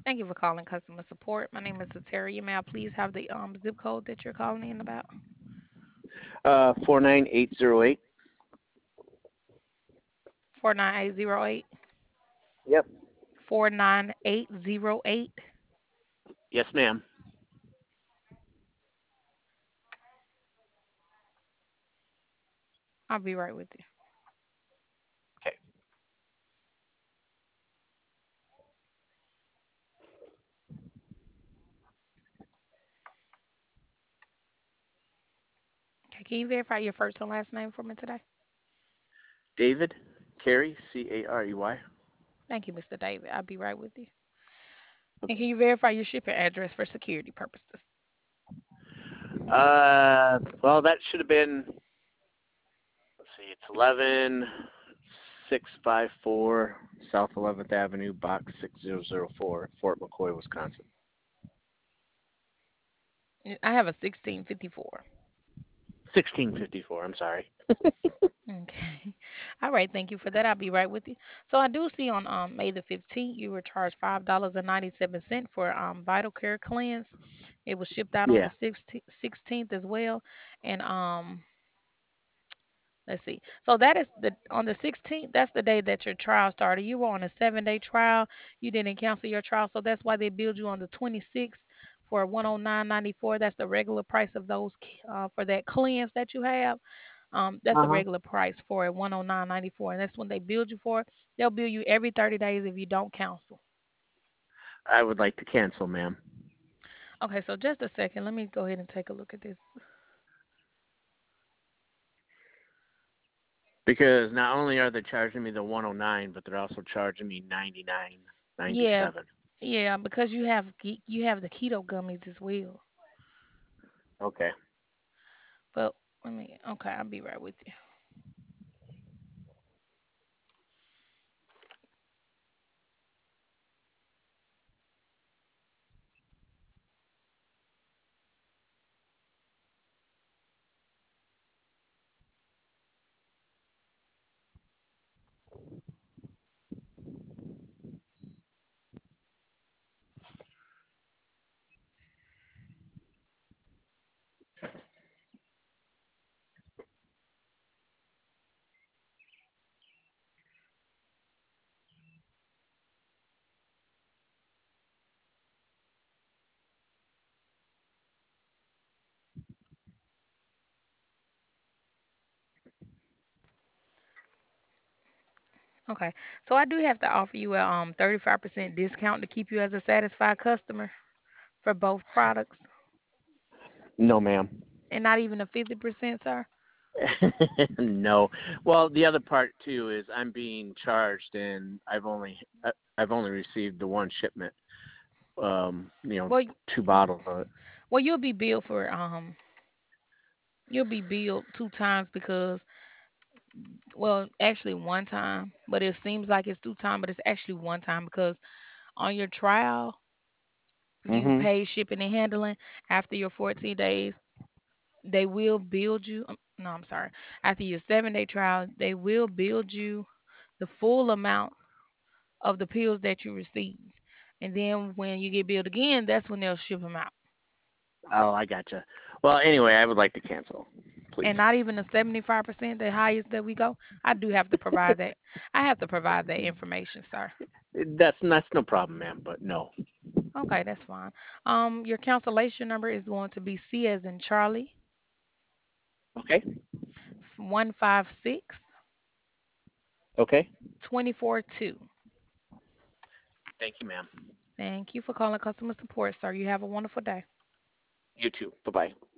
Thank you for calling customer support. My name is Terry. May I please have the zip code that you're calling in about? 49808. 49808. Yep. 49808. Yes, ma'am. I'll be right with you. Okay. Okay, can you verify your first and last name for me today? David Carey, Carey. Thank you, Mr. David. I'll be right with you. And can you verify your shipping address for security purposes? Well, that should have been. Let's see. It's 11654 South 11th Avenue, Box 6004, Fort McCoy, Wisconsin. I have a 1654. 1654. I'm sorry. Okay. All right. Thank you for that. I'll be right with you. So I do see on May the 15th, you were charged $5.97 for Vital Care Cleanse. It was shipped out on the Yeah. 16th as well. And let's see. So that is the on the 16th, that's the day that your trial started. You were on a 7-day trial. You didn't cancel your trial. So that's why they billed you on the 26th for 109.94. That's the regular price of those for that cleanse that you have. That's the Uh huh. regular price for it, 109.94, and that's when they build you for it. They'll bill you every 30 days if you don't cancel. I would like to cancel, ma'am, Okay, so just a second. Let me go ahead and take a look at this. because not only are they charging me the 109, but they're also charging me 99.97. Yeah, yeah, because you have the keto gummies as well. Okay. But let me. Okay, I'll be right with you. Okay, so I do have to offer you a 35% discount to keep you as a satisfied customer for both products, No, ma'am. and not even a 50%, sir. No. Well, the other part too is I'm being charged, and I've only received the one shipment. Well, Two bottles of it. well, you'll be billed two times because, well, actually one time, but it seems like it's two times, but it's actually one time because on your trial, you Mhm. pay shipping and handling. After your 14 days, they will build you. No, I'm sorry. After your 7-day trial, they will build you the full amount of the pills that you received. And then when you get billed again, that's when they'll ship them out. Oh, I gotcha. Well, anyway, I would like to cancel, please. And not even the 75%, the highest that we go. I do have to provide that. I have to provide that information, sir. That's no problem, ma'am. But no. Okay, that's fine. Your cancellation number is going to be C as in Charlie, Okay. 156 Okay. 242. Thank you, ma'am. Thank you for calling customer support, sir. You have a wonderful day. You too. Bye bye.